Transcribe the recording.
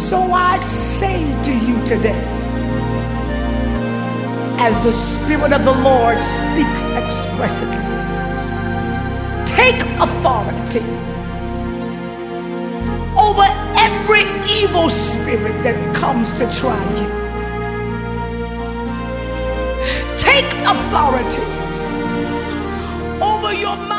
So I say to you today, as the Spirit of the Lord speaks expressively, take authority over every evil spirit that comes to try you. Take authority over your mind.